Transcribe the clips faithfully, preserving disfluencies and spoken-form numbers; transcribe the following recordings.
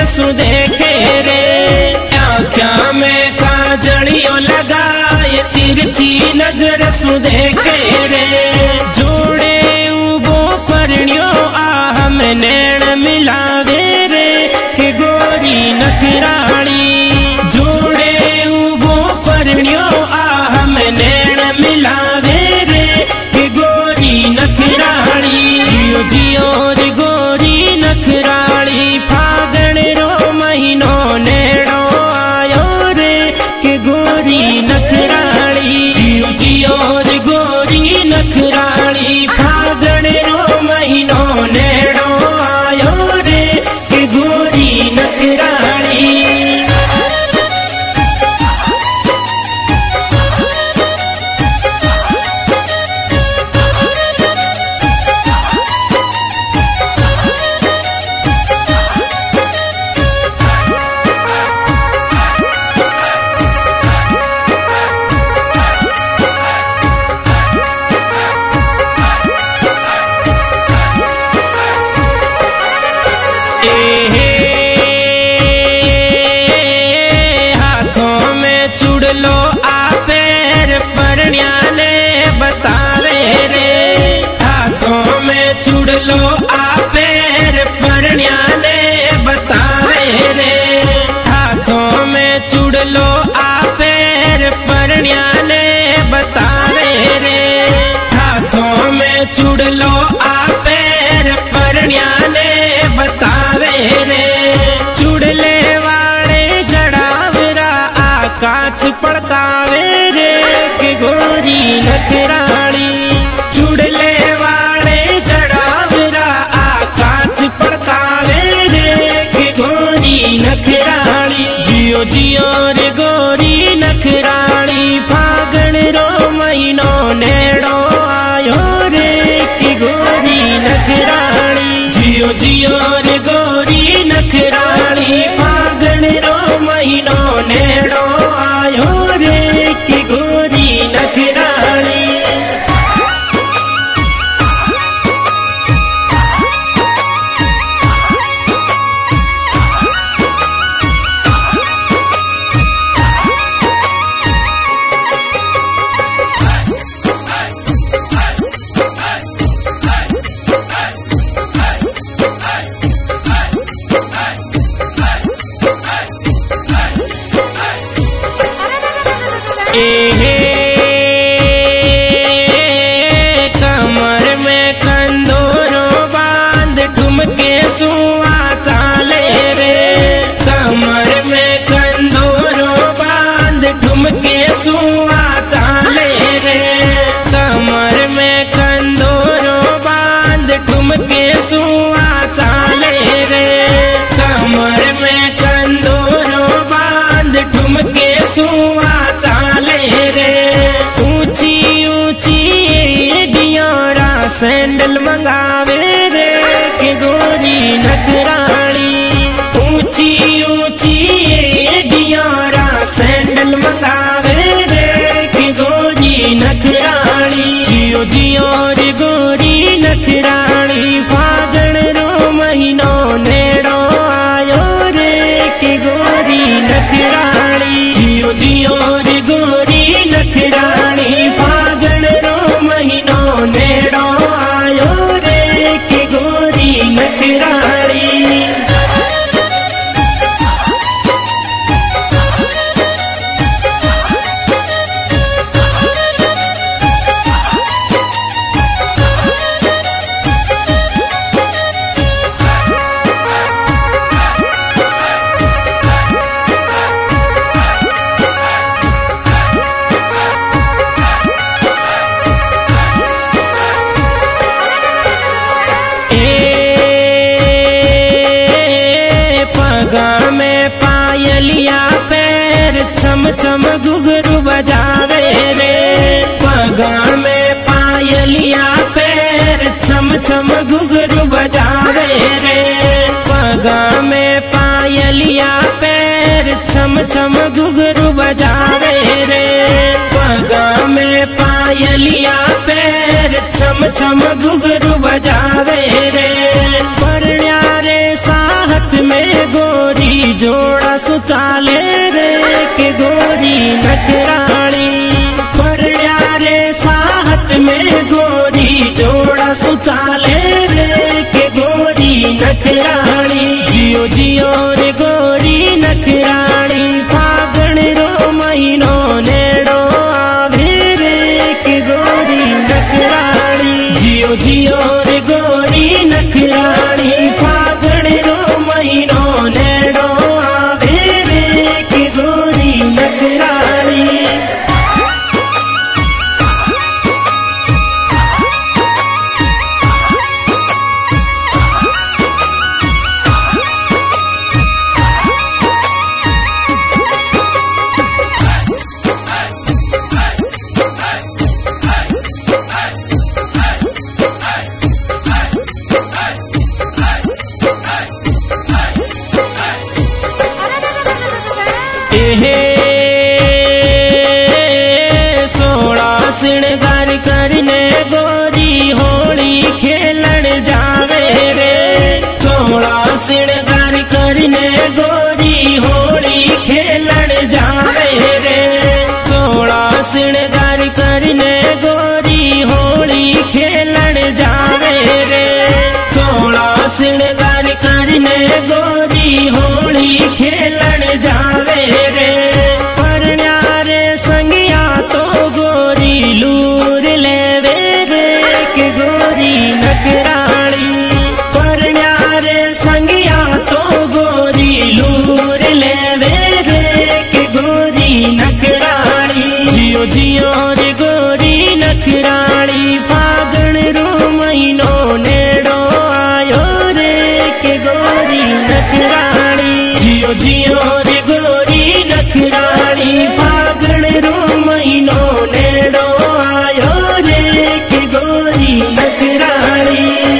रसू देखे रे। आँख्या में काजलियों लगाए तिरछी नजर सु देखे रे। जोड़े उबो परण्यो आह में नैण मिलावे रे के गोरी नखराली। जोड़े उबो परण्यो आह में नैण मिलावे रे के गोरी नखराली। जियो जियो रे गोरी नखराली फागण रो महीनो नेड़ो आयो रे के गोरी नखराली। जियो जियो रे गोरी नखराली फागण रो महीनो नेड़ो आयो रे के गोरी नखराली। हाथों में चुड़लो आपेर परण्या ने बतावे रे। हाथों में चुड़लो आपेर परण्या ने बतावे रे। हाथों में चुड़लो आपेर परण्या ने बतावे रे। हाथों में चुड़लो आपेर परण्या ने बतावे रे। चुड़ले वाले जड़ावरा आकाश पड़कावे रे के गोरी नखराली। चुड़ले वाले जड़ावरा आकाश पड़कावे रे के गोरी नखराली। जियो जियो रे गोरी नखराली फागण रो महीनो नेड़ो आयो रे के गोरी नखराली। जियो जियो रे गोरी नखराली फागण रो महीनो नेड़ो आयो रे के गोरी नखराली। कमर में कंदोरो बांध ठुमके सुआ चाले रे। कमर में कंदोरो बांध ठुमके सुआ चाले रे। कमर में कंदोरो बांध ठुमके सुआ चाले रे। कमर में कंदोरो बांध ठुमके सुआ चाले रे। ऊंची ऊंची डियोरा सैंडल मंगावे रे के गोरी नखराली। ऊंची ऊंची डियोरा सैंडल मंगावे रे के गोरी नखराली। जियो जियो रे गोरी नखराली फागण रो महीनो नेड़ो आयो रे के गोरी नखराली। जियो जियो रे गोरी नखराली फागण रो महीनो नेड़ो आयो रे के गोरी नखराली। पगा में पायलिया पैर छम छम घुघरू बजावे रे। पगा में पायलिया पैर छम छम घुघरू बजावे रे। पगा में पायलिया पैर छम छम घुघरू बजावे रे। पगा में पायलिया पैर छम छम घुघरू बजावे रे। परण्या रे साहत में गोरी जोड़ा सु चाले रे के गोरी नखराली। परण्या रे साहत में गोरी जोड़ा सु चाले रे के गोरी नखराली। जियो जियो रे गोरी नखराली, फागण रो महीनो नेड़ो आवे रे के गोरी नखराली। जियो जियो रे गोरी नखराली, फागण रो महीनो नेड़ो आवे रे के गोरी नखराली। सोलह श्रृंगार करने गोरी होली खेलन जावे रे। सोलह श्रृंगार करने गोरी होली खेलन जावे रे। सोलह श्रृंगार करने गोरी होली खेलन जावे रे। सोलह श्रृंगार करने गोरी होली खेलन जावे रे। परण्या रे संगिया तो गोरी लूर लेवे रे के गोरी नखराली। परण्या रे संगिया तो गोरी लूर लेवे रे के गोरी नखराली। जियो जियो रे गोरी नखराली, फागण रो महीनो नेड़ो आयो रे के गोरी नखराली। जियो जियो रे गोरी नखराली, फागण रो महीनो नेड़ो आयो रे के गोरी नखराली।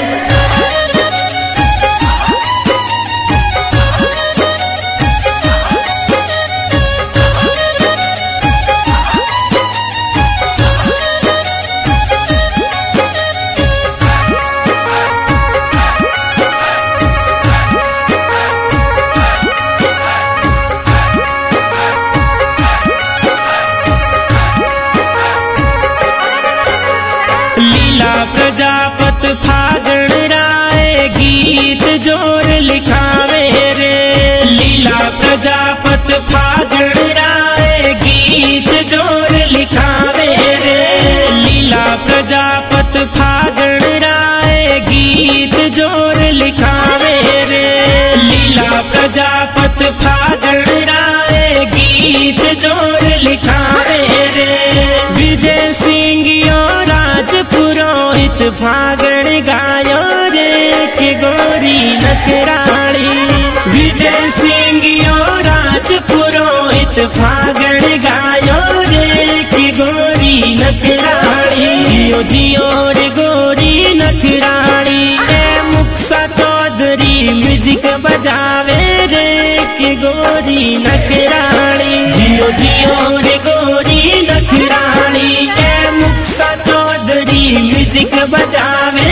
लीला प्रजापत फागण राय गीत जोर लिखावे रे। लीला प्रजापत फागण राय गीत जोर लिखावे रे। लीला प्रजापत फागण राय गीत जोर लिखावे रे। लीला प्रजापत फागण राय गीत जोर लिखावे रे। विजय सिंह राज पुरोहित फागण गायो रे के गोरी नखराली। विजय सिंह राज पुरोहित फागण गायो रे के गोरी नखराली। जियो जियो रे गोरी नखराली, ए मुक्सा चौधरी म्यूजिक बजावे रे के गोरी नखराली। जियो जियो रे गोरी नखराली, ए मुक्सा चौधरी म्यूजिक बजावे